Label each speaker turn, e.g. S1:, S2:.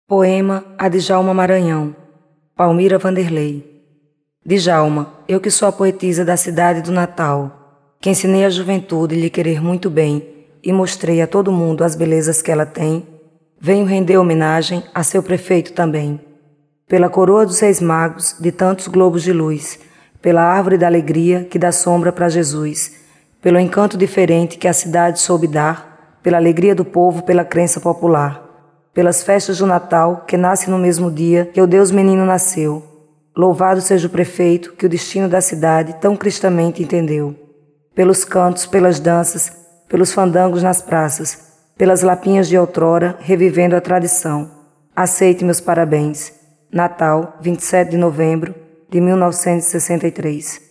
S1: Poema a Djalma Maranhão, Palmira Vanderlei. Djalma, eu que sou a poetisa da cidade do Natal, que ensinei à juventude lhe querer muito bem e mostrei a todo mundo as belezas que ela tem, venho render homenagem a seu prefeito também. Pela coroa dos Reis Magos, de tantos globos de luz, pela árvore da alegria que dá sombra para Jesus, pelo encanto diferente que a cidade soube dar, pela alegria do povo, pela crença popular, pelas festas do Natal, que nasce no mesmo dia que o Deus menino nasceu. Louvado seja o prefeito que o destino da cidade tão cristamente entendeu. Pelos cantos, pelas danças, pelos fandangos nas praças, pelas lapinhas de outrora, revivendo a tradição. Aceite meus parabéns. Natal, 27 de novembro de 1963.